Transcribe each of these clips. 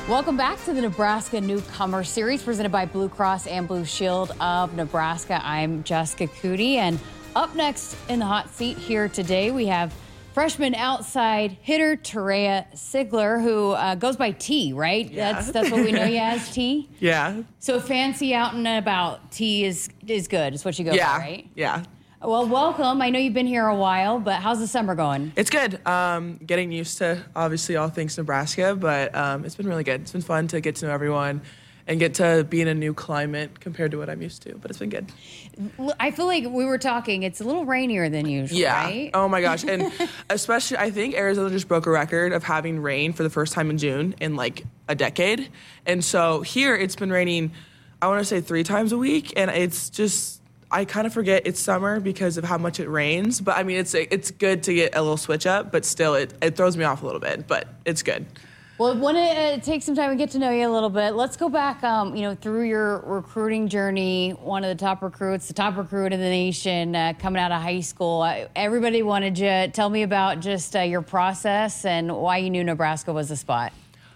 Welcome back to the Nebraska Newcomer Series presented by Blue Cross and Blue Shield of Nebraska. I'm Jessica Cootie, and up next in the hot seat here today, we have freshman outside hitter Terea Sigler, who goes by T, right? Yeah. That's what we know you as, T? Yeah. So fancy out and about, T is good, is what you go by, right? Yeah. Well, welcome. I know you've been here a while, but how's the summer going? It's good. Getting used to, obviously, all things Nebraska, but it's been really good. It's been fun to get to know everyone and get to be in a new climate compared to what I'm used to, but it's been good. I feel like we were talking, it's a little rainier than usual, right? Oh, my gosh. And especially, I think Arizona just broke a record of having rain for the first time in June in, like, a decade. And so here it's been raining, I want to say 3 times a week, and it's just... I kind of forget it's summer because of how much it rains, but I mean, it's good to get a little switch up, but still it throws me off a little bit, but it's good. Well, I want to take some time and get to know you a little bit. Let's go back, through your recruiting journey, one of the top recruit in the nation, coming out of high school. Everybody wanted you. Tell me about just your process and why you knew Nebraska was the spot.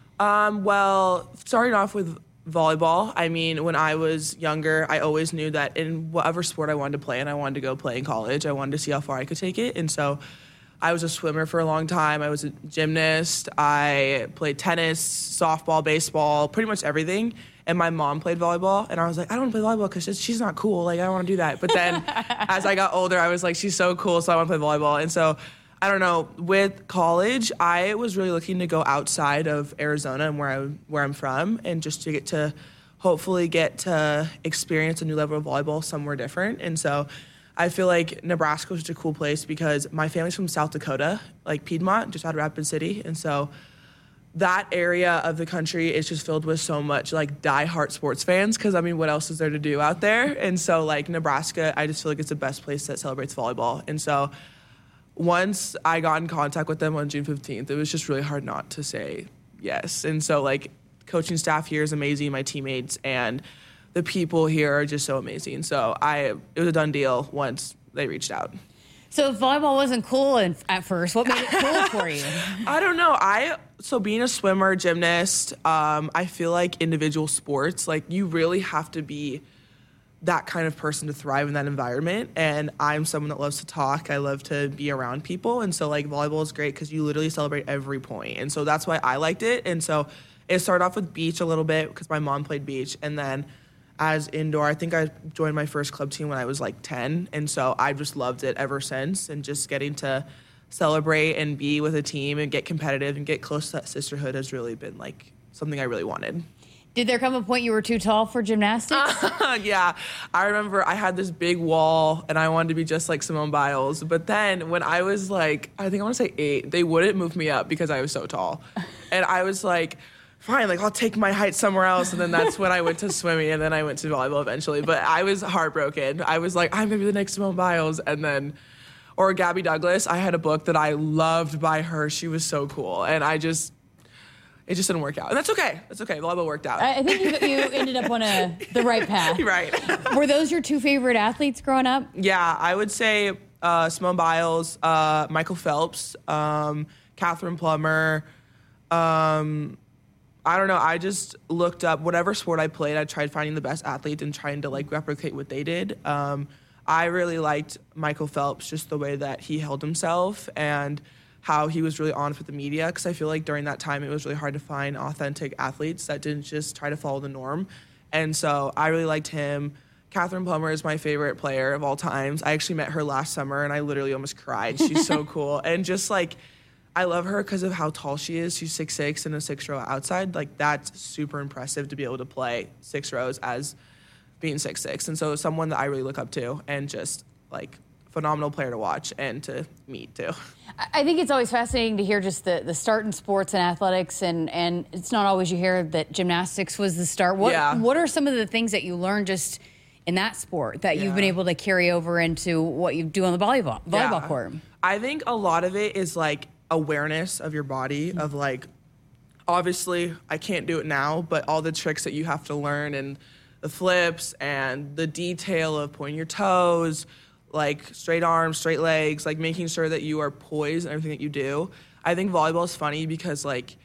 Well, starting off with volleyball. I mean, when I was younger, I always knew that in whatever sport I wanted to play, and I wanted to go play in college, I wanted to see how far I could take it. And so I was a swimmer for a long time. I was a gymnast. I played tennis, softball, baseball, pretty much everything. And my mom played volleyball, and I was like, I don't want to play volleyball because she's not cool. Like, I don't want to do that. But then as I got older, I was like, she's so cool, so I want to play volleyball. And so I don't know, with college, I was really looking to go outside of Arizona and where I'm from, and just to hopefully get to experience a new level of volleyball somewhere different. And so I feel like Nebraska was such a cool place because my family's from South Dakota, like Piedmont, just out of Rapid City. And so that area of the country is just filled with so much like diehard sports fans because, I mean, what else is there to do out there? And so like Nebraska, I just feel like it's the best place that celebrates volleyball. And so once I got in contact with them on June 15th, it was just really hard not to say yes. And so, like, coaching staff here is amazing, my teammates, and the people here are just so amazing. So it was a done deal once they reached out. So if volleyball wasn't cool at first, what made it cool for you? I don't know. So being a swimmer, gymnast, I feel like individual sports, like, you really have to be that kind of person to thrive in that environment. And I'm someone that loves to talk. I love to be around people. And so like volleyball is great because you literally celebrate every point. And so that's why I liked it. And so it started off with beach a little bit because my mom played beach. And then as indoor, I think I joined my first club team when I was like 10. And so I just loved it ever since. And just getting to celebrate and be with a team and get competitive and get close to that sisterhood has really been like something I really wanted. Did there come a point you were too tall for gymnastics? Yeah. I remember I had this big wall, and I wanted to be just like Simone Biles. But then when I was like, I think I want to say 8, they wouldn't move me up because I was so tall. And I was like, fine, like I'll take my height somewhere else. And then that's when I went to swimming, and then I went to volleyball eventually. But I was heartbroken. I was like, I'm going to be the next Simone Biles. And then, or Gabby Douglas, I had a book that I loved by her. She was so cool. And it just didn't work out. And that's okay. That's okay. Volleyball worked out. I think you ended up on the right path. Right. Were those your 2 favorite athletes growing up? Yeah, I would say Simone Biles, Michael Phelps, Catherine Plummer. I don't know. I just looked up whatever sport I played. I tried finding the best athlete and trying to like replicate what they did. I really liked Michael Phelps, just the way that he held himself and how he was really honest with the media, because I feel like during that time it was really hard to find authentic athletes that didn't just try to follow the norm. And so I really liked him. Catherine Plummer is my favorite player of all times. I actually met her last summer, and I literally almost cried. She's so cool. And just, like, I love her because of how tall she is. She's 6'6" and a 6-row outside. Like, that's super impressive to be able to play 6 rows as being 6'6". And so someone that I really look up to, and just, like, phenomenal player to watch and to meet too. I think it's always fascinating to hear just the start in sports and athletics, and it's not always you hear that gymnastics was the start. What are some of the things that you learned just in that sport that you've been able to carry over into what you do on the volleyball court? I think a lot of it is like awareness of your body, of like, obviously I can't do it now, but all the tricks that you have to learn and the flips and the detail of pointing your toes, like straight arms, straight legs, like making sure that you are poised in everything that you do. I think volleyball is funny because like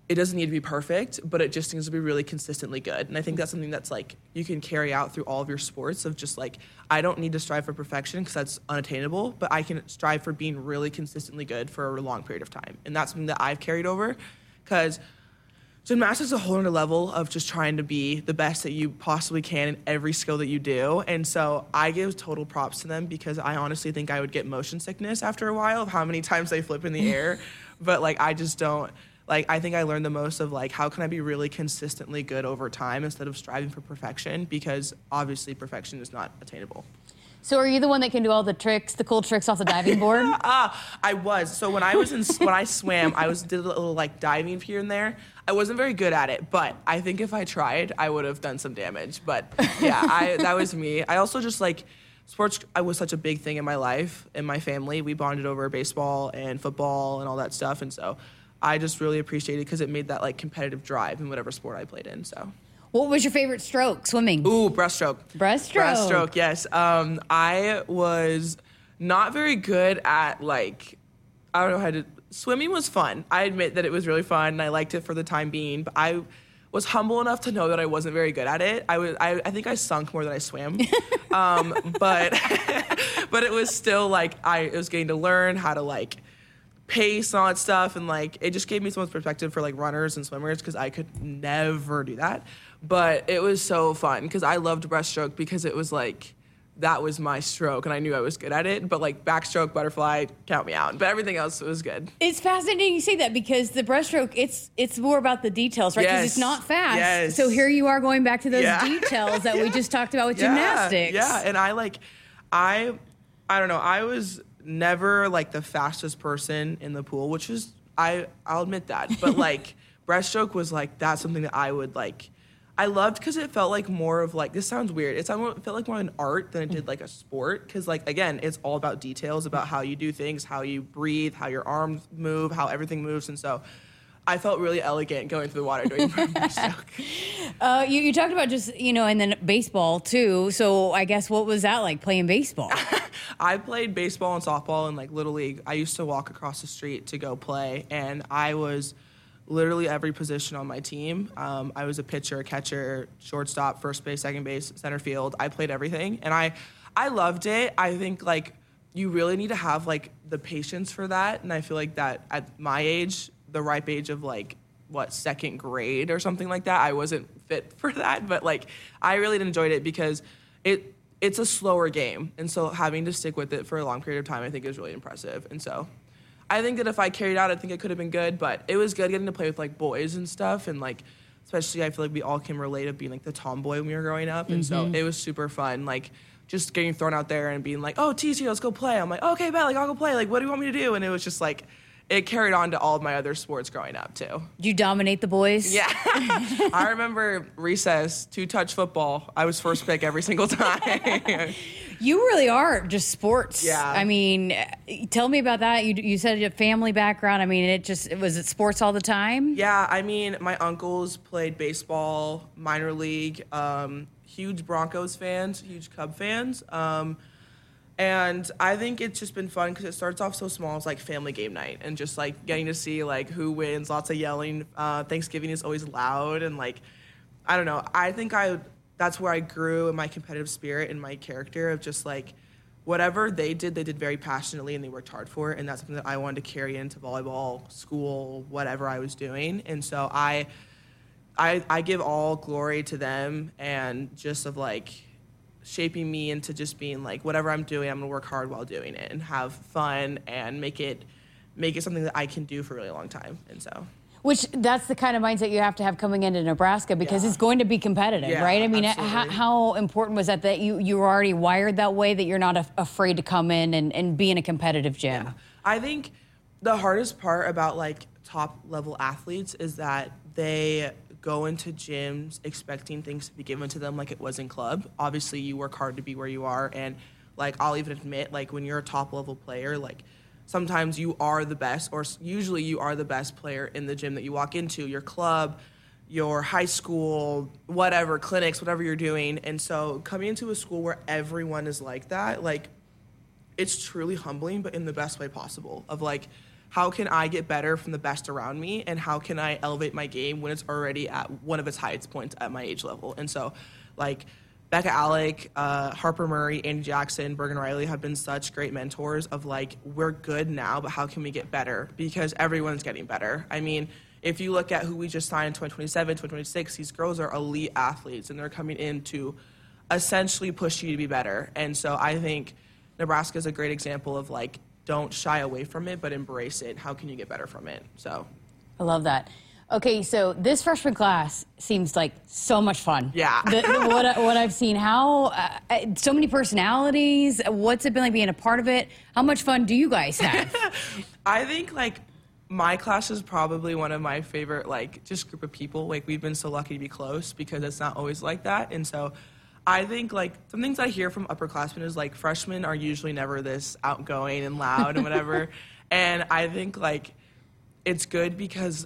it doesn't need to be perfect, but it just needs to be really consistently good. And I think that's something that's like you can carry out through all of your sports of just like, I don't need to strive for perfection because that's unattainable, but I can strive for being really consistently good for a long period of time. And that's something that I've carried over because gymnastics is a whole other level of just trying to be the best that you possibly can in every skill that you do. And so I give total props to them because I honestly think I would get motion sickness after a while of how many times they flip in the air. But like, I just don't. Like, I think I learned the most of, like, how can I be really consistently good over time instead of striving for perfection, because obviously perfection is not attainable. So are you the one that can do all the tricks, the cool tricks off the diving board? I was. So when I was when I swam, did a little, like, diving here and there. I wasn't very good at it, but I think if I tried, I would have done some damage. But, yeah, that was me. I also just, like, sports was such a big thing in my life, in my family. We bonded over baseball and football and all that stuff, and so I just really appreciated it because it made that like competitive drive in whatever sport I played in. So, what was your favorite stroke? Swimming? Ooh, breaststroke. Breaststroke, yes. I was not very good at like, I don't know how to. Swimming was fun. I admit that it was really fun, and I liked it for the time being. But I was humble enough to know that I wasn't very good at it. I think I sunk more than I swam. But it was still like it was getting to learn how to like pace and all that stuff, and like it just gave me so much perspective for like runners and swimmers because I could never do that. But it was so fun because I loved breaststroke because it was like that was my stroke and I knew I was good at it. But like backstroke, butterfly, count me out. But everything else was good. It's fascinating you say that because the breaststroke, it's more about the details, right? Because it's not fast. Yes. So here you are going back to those details that we just talked about with gymnastics. Yeah, and I don't know, I was never like the fastest person in the pool, which is I'll admit that, but like breaststroke was like that's something that I would like. I loved because it felt like more of like, this sounds weird, it felt like more an art than it did like a sport, because like again it's all about details, about how you do things, how you breathe, how your arms move, how everything moves. And so I felt really elegant going through the water doing breaststroke. You talked about just, and then baseball too. So I guess what was that like playing baseball? I played baseball and softball in like Little League. I used to walk across the street to go play, and I was literally every position on my team. I was a pitcher, catcher, shortstop, first base, second base, center field. I played everything, and I loved it. I think like you really need to have like the patience for that, and I feel like that at my age, the ripe age of like second grade or something like that, I wasn't fit for that. But like I really enjoyed it because it's a slower game, and so having to stick with it for a long period of time I think is really impressive. And so I think that if I carried out, I think it could have been good, but it was good getting to play with like boys and stuff, and like especially I feel like we all can relate of being like the tomboy when we were growing up. And so it was super fun, like just getting thrown out there and being like, oh, TC, let's go play. I'm like, okay, bet, like I'll go play, like what do you want me to do? And it was just like it carried on to all of my other sports growing up too. Did you dominate the boys? Yeah. I remember recess, 2-touch football. I was first pick every single time. You really are just sports. Yeah. I mean, tell me about that. You said a family background. I mean, was it sports all the time? Yeah, I mean, my uncles played baseball, minor league, huge Broncos fans, huge Cub fans. And I think it's just been fun because it starts off so small as like family game night and just like getting to see like who wins, lots of yelling. Thanksgiving is always loud, and like, I don't know. I think that's where I grew in my competitive spirit and my character of just like whatever they did very passionately and they worked hard for it. And that's something that I wanted to carry into volleyball, school, whatever I was doing. And so I give all glory to them, and just of like shaping me into just being like, whatever I'm doing, I'm gonna work hard while doing it and have fun and make it something that I can do for a really long time. And so, which that's the kind of mindset you have to have coming into Nebraska, because it's going to be competitive, right? I mean, how important was that you were already wired that way, that you're not afraid to come in and be in a competitive gym? Yeah. I think the hardest part about like top level athletes is that they go into gyms expecting things to be given to them like it was in club. Obviously, you work hard to be where you are, and like I'll even admit, like when you're a top level player, like sometimes you are the best, or usually you are the best player in the gym that you walk into, your club, your high school, whatever, clinics, whatever you're doing. And so coming into a school where everyone is like that, like it's truly humbling, but in the best way possible, of like how can I get better from the best around me, and how can I elevate my game when it's already at one of its highest points at my age level? And so, like, Becca Alec, Harper Murray, Andy Jackson, Bergen Riley have been such great mentors of, like, we're good now, but how can we get better? Because everyone's getting better. I mean, if you look at who we just signed in 2027, 2026, these girls are elite athletes, and they're coming in to essentially push you to be better. And so I think Nebraska is a great example of, like, don't shy away from it, but embrace it. How can you get better from it? So I love that. Okay, so this freshman class seems like so much fun. Yeah. What I've seen, how so many personalities. What's it been like being a part of it? How much fun do you guys have? I think, like, my class is probably one of my favorite, like, just group of people. Like, we've been so lucky to be close because it's not always like that. And so I think, like, some things I hear from upperclassmen is, like, freshmen are usually never this outgoing and loud and whatever. And I think, like, it's good because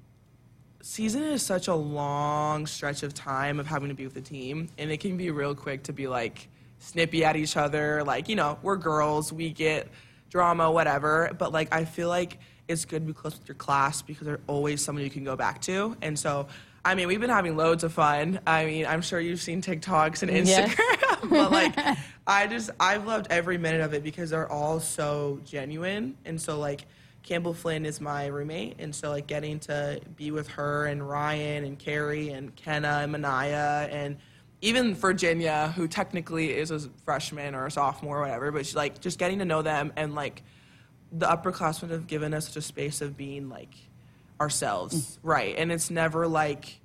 season is such a long stretch of time of having to be with the team, and it can be real quick to be, like, snippy at each other. Like, you know, we're girls, we get drama, whatever. But, like, I feel like it's good to be close with your class because there's always someone you can go back to. And so, I mean, we've been having loads of fun. I mean, I'm sure you've seen TikToks and Instagram. Yes. But, like, I've loved every minute of it because they're all so genuine. And so, like, Campbell Flynn is my roommate, and so, like, getting to be with her and Ryan and Carrie and Kenna and Manaya and even Virginia, who technically is a freshman or a sophomore or whatever, but she's, like, just getting to know them, and, like, the upperclassmen have given us such a space of being, like, ourselves, right? And it's never, like,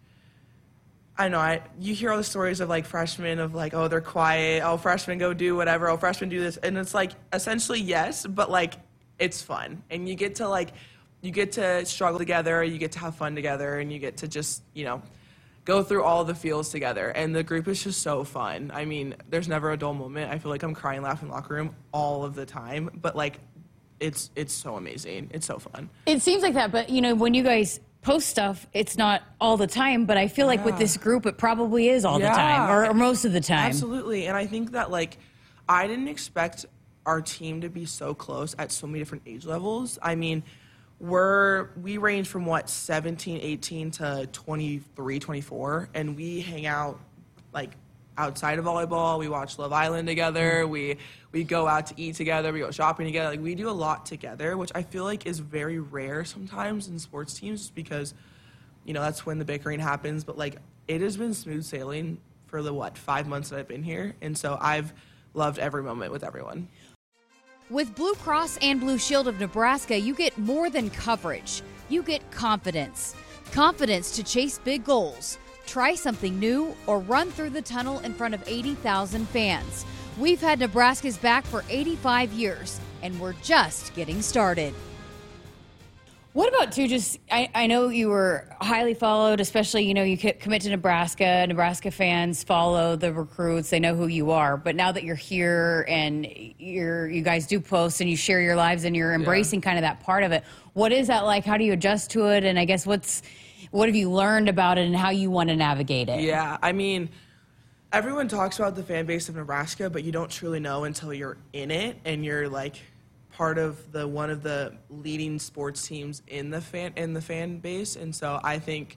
I know, you hear all the stories of, like, freshmen of, like, oh, they're quiet, oh, freshmen go do whatever, oh, freshmen do this, and it's, like, essentially yes, but, like, it's fun, and you get to struggle together, you get to have fun together, and you get to just, you know, go through all the feels together, and the group is just so fun. I mean, there's never a dull moment. I feel like I'm crying, laughing in the locker room all of the time, but, like, it's so amazing. It's so fun. It seems like that, but, you know, when you guys post stuff, it's not all the time, but I feel like with this group, it probably is all the time, or most of the time. Absolutely, and I think that, like, I didn't expect our team to be so close at so many different age levels. I mean, we range from, 17, 18 to 23, 24, and we hang out, like, outside of volleyball. We watch Love Island together. We go out to eat together. We go shopping together. Like, we do a lot together, which I feel like is very rare sometimes in sports teams, just because, you know, that's when the bickering happens. But, like, it has been smooth sailing for the 5 months that I've been here, and so I've loved every moment with everyone. With Blue Cross and Blue Shield of Nebraska, you get more than coverage. You get confidence. Confidence to chase big goals, try something new, or run through the tunnel in front of 80,000 fans. We've had Nebraska's back for 85 years, and we're just getting started. What about, too, just, I know you were highly followed, especially, you know, you commit to Nebraska. Nebraska fans follow the recruits. They know who you are. But now that you're here and you guys do post and you share your lives and you're embracing kind of that part of it, what is that like? How do you adjust to it? And I guess what have you learned about it and how you want to navigate it? Yeah, I mean, everyone talks about the fan base of Nebraska, but you don't truly know until you're in it and you're, like, part of one of the leading sports teams in the fan base. And so I think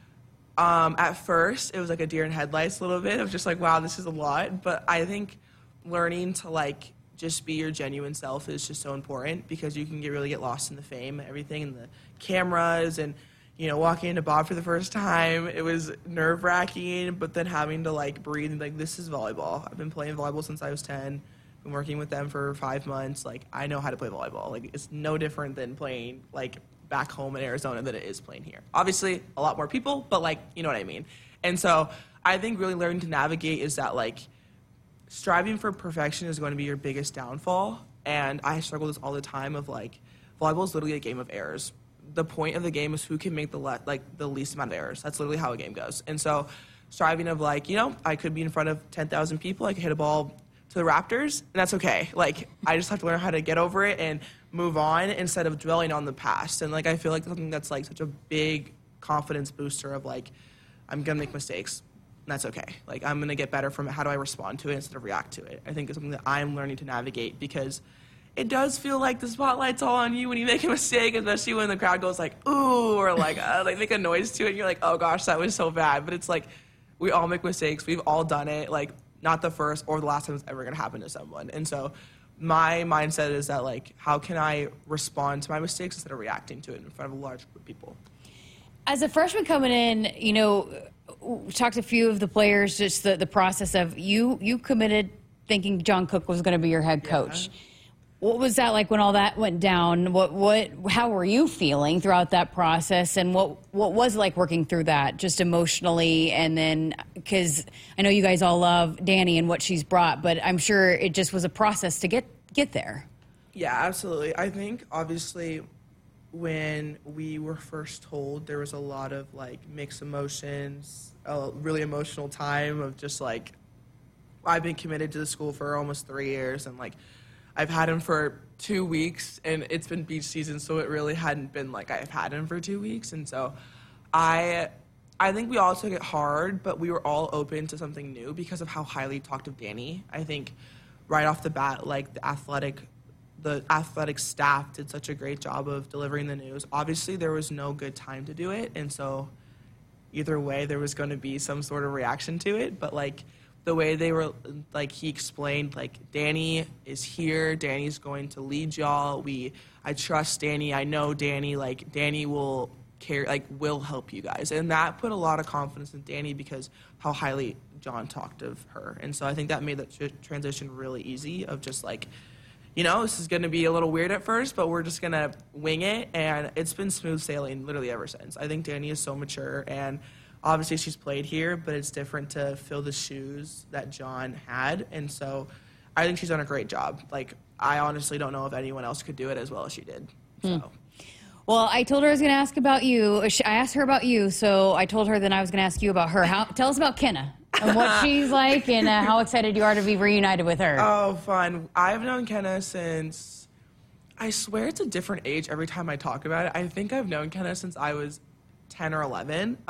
at first it was like a deer in headlights a little bit of just like, wow, this is a lot. But I think learning to, like, just be your genuine self is just so important, because you can really get lost in the fame and everything and the cameras. And, you know, walking into Bob for the first time, it was nerve-wracking, but then having to, like, breathe and, like, this is volleyball. I've been playing volleyball since I was 10. Been working with them for 5 months. Like, I know how to play volleyball. Like, it's no different than playing, like, back home in Arizona than it is playing here. Obviously, a lot more people, but, like, you know what I mean. And so I think really learning to navigate is that, like, striving for perfection is going to be your biggest downfall. And I struggle with this all the time of, like, volleyball is literally a game of errors. The point of the game is who can make the least amount of errors. That's literally how a game goes. And so striving of, like, you know, I could be in front of 10,000 people. I could hit a ball to the Raptors, and that's okay. Like, I just have to learn how to get over it and move on instead of dwelling on the past. And, like, I feel like something that's, like, such a big confidence booster of, like, I'm going to make mistakes, and that's okay. Like, I'm going to get better from it. How do I respond to it instead of react to it? I think it's something that I'm learning to navigate, because it does feel like the spotlight's all on you when you make a mistake, especially when the crowd goes like, ooh, or like make a noise to it. And you're like, oh gosh, that was so bad. But it's like, we all make mistakes. We've all done it. Like, not the first or the last time it's ever going to happen to someone. And so my mindset is that, like, how can I respond to my mistakes instead of reacting to it in front of a large group of people? As a freshman coming in, you know, we talked to a few of the players, just the process of you committed thinking John Cook was going to be your head coach. What was that like when all that went down? How were you feeling throughout that process, and what was it like working through that, just emotionally? And then, because I know you guys all love Danny and what she's brought, but I'm sure it just was a process to get there. Yeah, absolutely. I think obviously when we were first told, there was a lot of like mixed emotions, a really emotional time of just like, I've been committed to the school for almost 3 years, and like, I've had him for 2 weeks, and it's been beach season, so it really hadn't been like I've had him for 2 weeks. And so I think we all took it hard, but we were all open to something new because of how highly talked of Danny. I think right off the bat, like the athletic staff did such a great job of delivering the news. Obviously, there was no good time to do it, and so either way, there was going to be some sort of reaction to it. But like, the way they were, like, he explained, like, Danny is here, Danny's going to lead y'all, I trust Danny, I know Danny, like, Danny will care, like, will help you guys. And that put a lot of confidence in Danny because how highly John talked of her. And so I think that made that transition really easy of just, like, you know, this is going to be a little weird at first, but we're just going to wing it. And it's been smooth sailing literally ever since. I think Danny is so mature, and obviously she's played here, but it's different to fill the shoes that John had. And so I think she's done a great job. Like, I honestly don't know if anyone else could do it as well as she did. So. Well, I told her I was going to ask about you. I asked her about you, so I told her then I was going to ask you about her. Tell us about Kenna and what she's like, and how excited you are to be reunited with her. Oh, fun. I've known Kenna since, I swear it's a different age every time I talk about it. I think I've known Kenna since I was 10 or 11.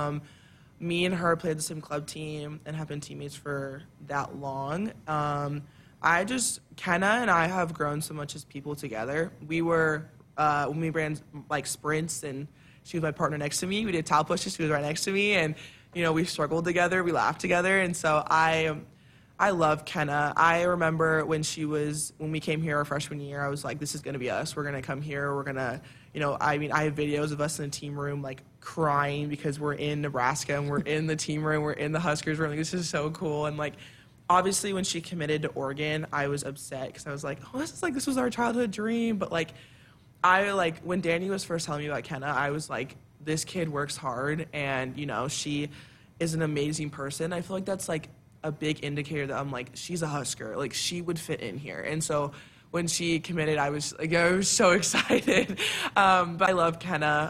Me and her played the same club team and have been teammates for that long. Kenna and I have grown so much as people together. We were, when we ran like sprints, and she was my partner next to me. We did towel pushes, she was right next to me, and, you know, we struggled together, we laughed together, and so I love Kenna. I remember when we came here our freshman year, I was like, this is going to be us. We're going to come here. We're going to, you know, I mean, I have videos of us in the team room, like, crying because we're in Nebraska and we're in the team room, we're in the Huskers room. Like, this is so cool. And, like, obviously when she committed to Oregon, I was upset because I was like, oh, this was our childhood dream. But, like, when Danny was first telling me about Kenna, I was like, this kid works hard, and, you know, she is an amazing person. I feel like that's, like, a big indicator that I'm like, she's a Husker. Like, she would fit in here. And so when she committed, I was so excited. But I love Kenna.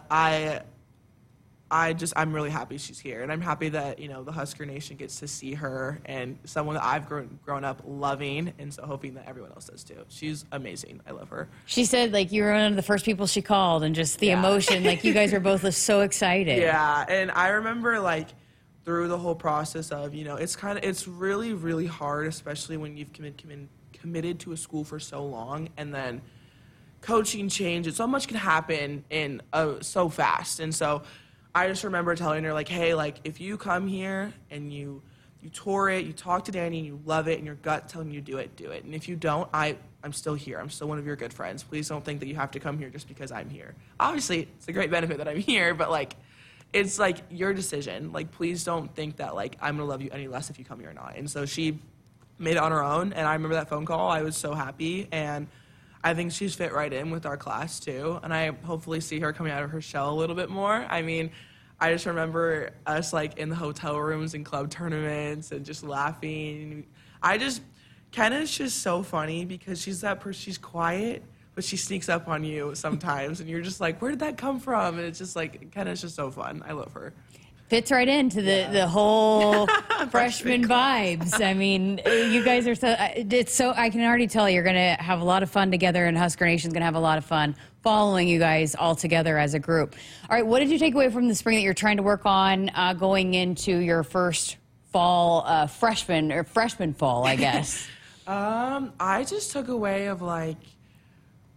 I'm really happy she's here. And I'm happy that, you know, the Husker Nation gets to see her, and someone that I've grown up loving, and so hoping that everyone else does too. She's amazing. I love her. She said, like, you were one of the first people she called, and just the emotion, like, you guys were both so excited. Yeah, and I remember, like, through the whole process of, you know, it's really, really hard, especially when you've committed to a school for so long, and then coaching changes. So much can happen in so fast. And so I just remember telling her, like, hey, like, if you come here and you tour it, you talk to Danny, and you love it, and your gut telling you to do it. And if you don't, I'm still here. I'm still one of your good friends. Please don't think that you have to come here just because I'm here. Obviously, it's a great benefit that I'm here, but, like, it's, like, your decision. Like, please don't think that, like, I'm going to love you any less if you come here or not. And so she made it on her own, and I remember that phone call. I was so happy, and I think she's fit right in with our class, too. And I hopefully see her coming out of her shell a little bit more. I mean, I just remember us, like, in the hotel rooms and club tournaments and just laughing. Kenna's just so funny because she's that person, she's quiet, but she sneaks up on you sometimes, and you're just like, where did that come from? And it's just like, Kenna's just so fun. I love her. Fits right into the whole freshman vibes. I mean, you guys are I can already tell you're going to have a lot of fun together, and Husker Nation's going to have a lot of fun following you guys all together as a group. All right, what did you take away from the spring that you're trying to work on going into your first fall freshman fall, I guess? I just took away of, like,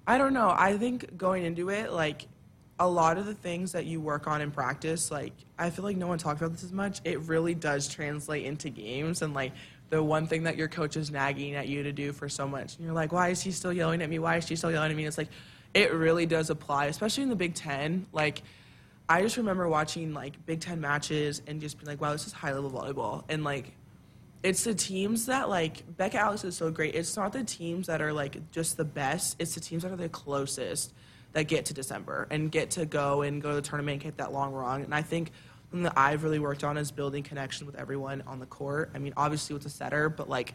I don't know. I think going into it, like, a lot of the things that you work on in practice, like, I feel like no one talks about this as much. It really does translate into games. And, like, the one thing that your coach is nagging at you to do for so much, and you're like, why is he still yelling at me? Why is she still yelling at me? It's like, it really does apply, especially in the Big Ten. Like, I just remember watching, like, Big Ten matches and just being like, wow, this is high-level volleyball. And, like, it's the teams that, like, Becca Alex is so great. It's not the teams that are, like, just the best. It's the teams that are the closest that get to December and get to go to the tournament and get that long run. And I think something that I've really worked on is building connection with everyone on the court. I mean, obviously with the setter, but, like,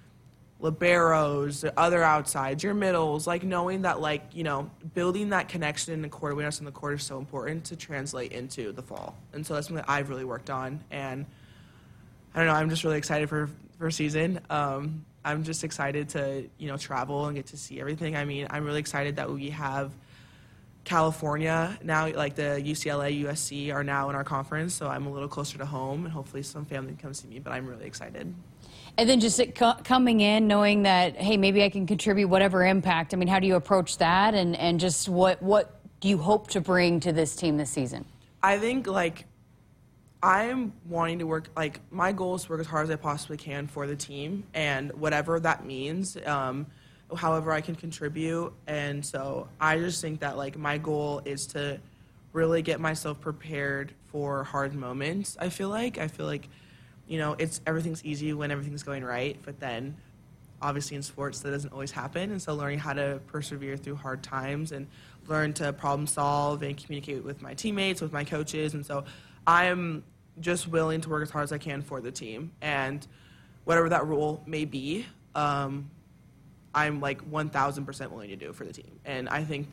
liberos, the other outsides, your middles, like, knowing that, like, you know, building that connection in the court, awareness in the court is so important to translate into the fall. And so that's something that I've really worked on. And I don't know, I'm just really excited for season. I'm just excited to, you know, travel and get to see everything. I mean, I'm really excited that we have California now, like the UCLA, USC are now in our conference, so I'm a little closer to home, and hopefully some family can come see me, but I'm really excited. And then just coming in, knowing that, hey, maybe I can contribute whatever impact. I mean, how do you approach that, and just what do you hope to bring to this team this season? I think, like, I'm wanting to work, like, my goal is to work as hard as I possibly can for the team, and whatever that means, however I can contribute. And so I just think that, like, my goal is to really get myself prepared for hard moments. I feel like, you know, everything's easy when everything's going right, but then obviously in sports that doesn't always happen. And so learning how to persevere through hard times and learn to problem solve and communicate with my teammates, with my coaches. And so I'm just willing to work as hard as I can for the team, and whatever that role may be, I'm like 1,000% willing to do it for the team. And I think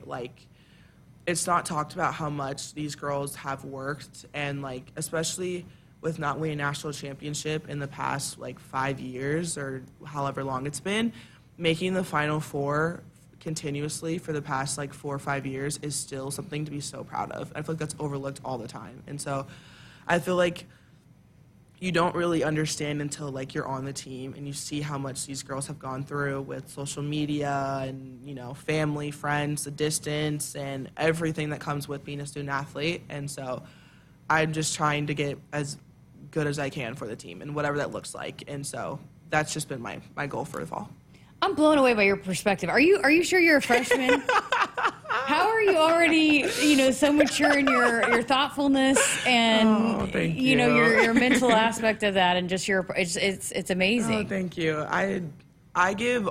it's not talked about how much these girls have worked, and, like, especially with not winning a national championship in the past, like, 5 years or however long it's been, making the Final Four continuously for the past, like, 4 or 5 years is still something to be so proud of. I feel like that's overlooked all the time. And so I feel like you don't really understand until, like, you're on the team and you see how much these girls have gone through with social media and, you know, family, friends, the distance, and everything that comes with being a student athlete. And so I'm just trying to get as good as I can for the team and whatever that looks like. And so that's just been my goal for the fall. I'm blown away by your perspective. Are you sure you're a freshman? How are you already, you know, so mature in your thoughtfulness and you know your mental aspect of that, and just it's amazing. Oh, thank you. I give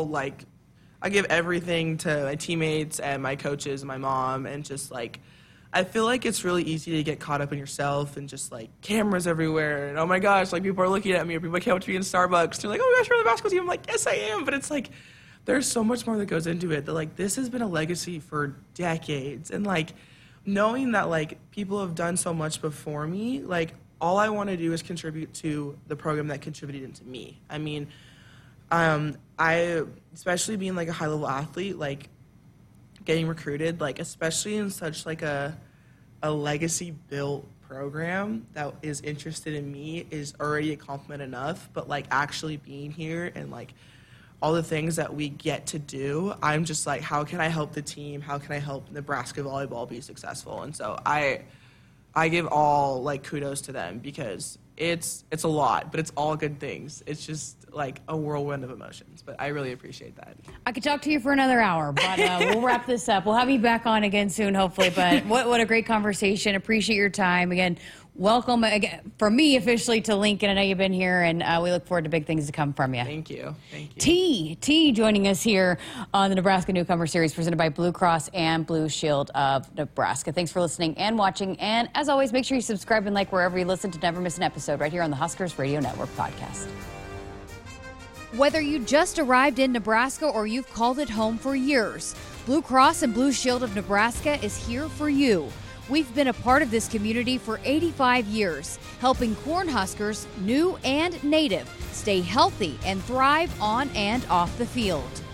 everything to my teammates and my coaches and my mom, and just, like, I feel like it's really easy to get caught up in yourself and just, like, cameras everywhere and, oh my gosh, like, people are looking at me, or people can't watch me in Starbucks and you're like, oh my gosh, you're on the basketball team. I'm like, yes I am. But it's like, there's so much more that goes into it, that, like, this has been a legacy for decades. And, like, knowing that, like, people have done so much before me, like, all I want to do is contribute to the program that contributed into me. I mean, I, especially being, like, a high-level athlete, like, getting recruited, like, especially in such, like, a legacy-built program that is interested in me is already a compliment enough. But, like, actually being here and, like, all the things that we get to do, I'm just like, how can I help the team? How can I help Nebraska volleyball be successful? And so I give all, like, kudos to them, because it's a lot, but it's all good things. It's just, like, a whirlwind of emotions, but I really appreciate that. I could talk to you for another hour, but we'll wrap this up. We'll have you back on again soon, hopefully. But what a great conversation. Appreciate your time. Again, welcome again from me officially to Lincoln. I know you've been here, and we look forward to big things to come from you. Thank you. Thank you. T joining us here on the Nebraska Newcomer Series, presented by Blue Cross and Blue Shield of Nebraska. Thanks for listening and watching. And as always, make sure you subscribe and like wherever you listen to never miss an episode, right here on the Huskers Radio Network podcast. Whether you just arrived in Nebraska or you've called it home for years, Blue Cross and Blue Shield of Nebraska is here for you. We've been a part of this community for 85 years, helping Cornhuskers, new and native, stay healthy and thrive on and off the field.